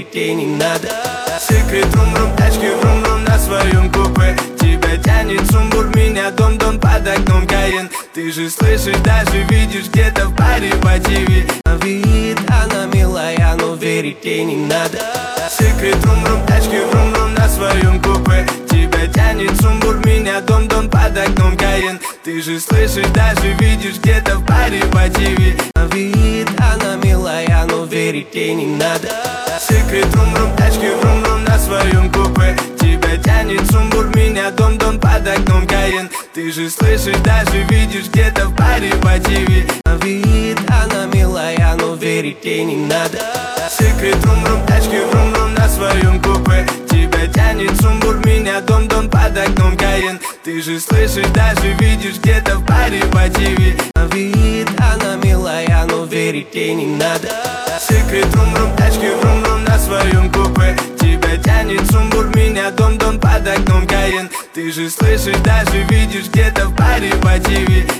верить ей не надо. Секрет рум-рум, тачки врум-рум на своем купе. Тебя тянет сумбур, меня дом-дом под окном Каен. Ты же слышишь, даже видишь где-то в баре по ТВ. На вид она милая, но верить ей не надо. Секрет рум-рум, тачки врум-рум на своем купе. Тебя тянет сумбур, меня дом-дом под окном Каен. Ты же слышишь, даже видишь где-то в баре по ТВ. На вид она милая, но верить ей не надо. Секрет рум-рум, тачки врум-рум на своем купе. Тебя тянет сумбур, меня дом-дом под окном Каен. Ты же слышишь, даже видишь где-то в баре по ТВ. На вид она милая, но верить ей не надо. Секрет рум-рум, тачки врум-рум на своем купе. Тебя тянет сумбур, меня дом-дом под окном Каен. Ты же слышишь, даже видишь где-то в баре по ТВ. На вид она милая, но верить ей не надо. Секрет рум-рум, тачки врум-рум на своем купе. Тебя тянет сумбур, меня дом-дом под окном Каен. Ты же слышишь, даже видишь где-то в баре по ТВ.